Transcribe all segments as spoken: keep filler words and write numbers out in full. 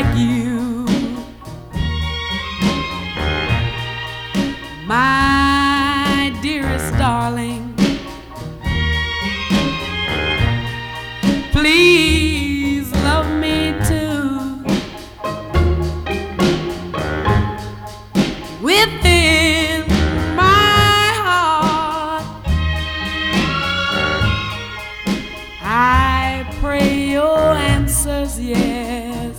you, my dearest darling. Please love me too. Within my heart, I pray your answer's yes.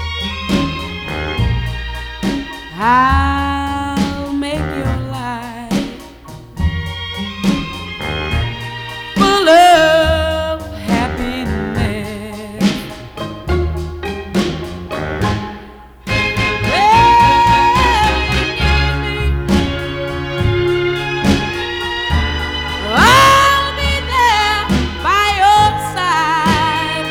I'll make your life full of happiness. I'll be there by your side.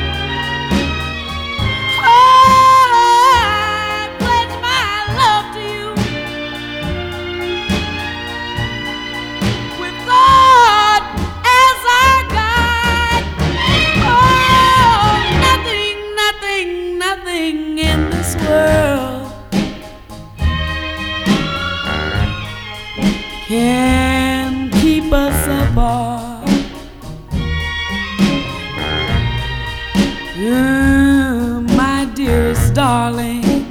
Oh, I pledge my love to you, with God as our guide. Oh, nothing, nothing, nothing in this world can keep us apart. Mm, my dearest darling,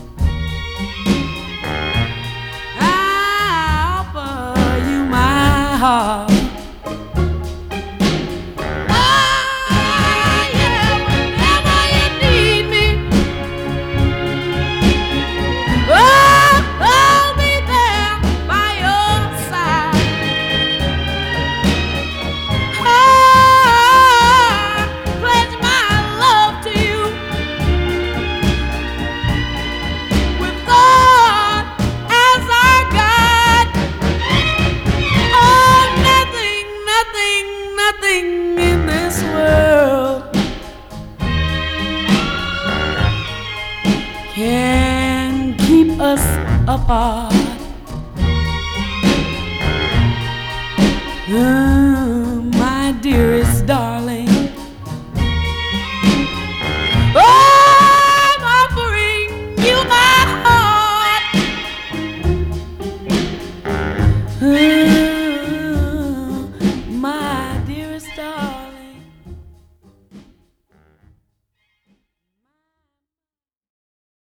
I offer you my heart. Ah, yeah, whenever you need me, oh, I'll be there by your side. Ah, pledge my love to you, with God as our guide. Oh, nothing, nothing, nothing in this world can keep us apart. Mm.